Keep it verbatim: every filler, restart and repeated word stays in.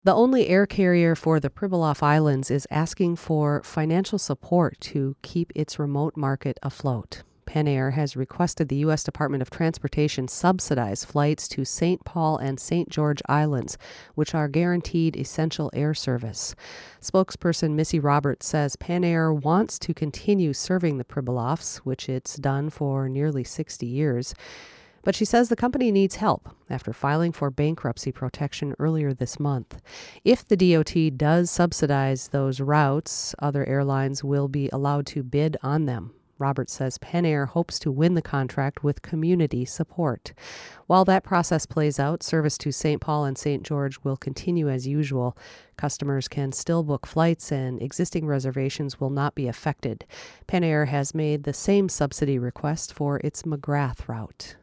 The only air carrier for the Pribilof Islands is asking for financial support to keep its remote market afloat. Panair has requested the U S Department of Transportation subsidize flights to Saint Paul and Saint George Islands, which are guaranteed essential air service. Spokesperson Missy Roberts says Panair wants to continue serving the Pribilofs, which it's done for nearly sixty years. But she says the company needs help after filing for bankruptcy protection earlier this month. If the D O T does subsidize those routes, other airlines will be allowed to bid on them. Roberts says Panair hopes to win the contract with community support. While that process plays out, service to Saint Paul and Saint George will continue as usual. Customers can still book flights and existing reservations will not be affected. Panair has made the same subsidy request for its McGrath route.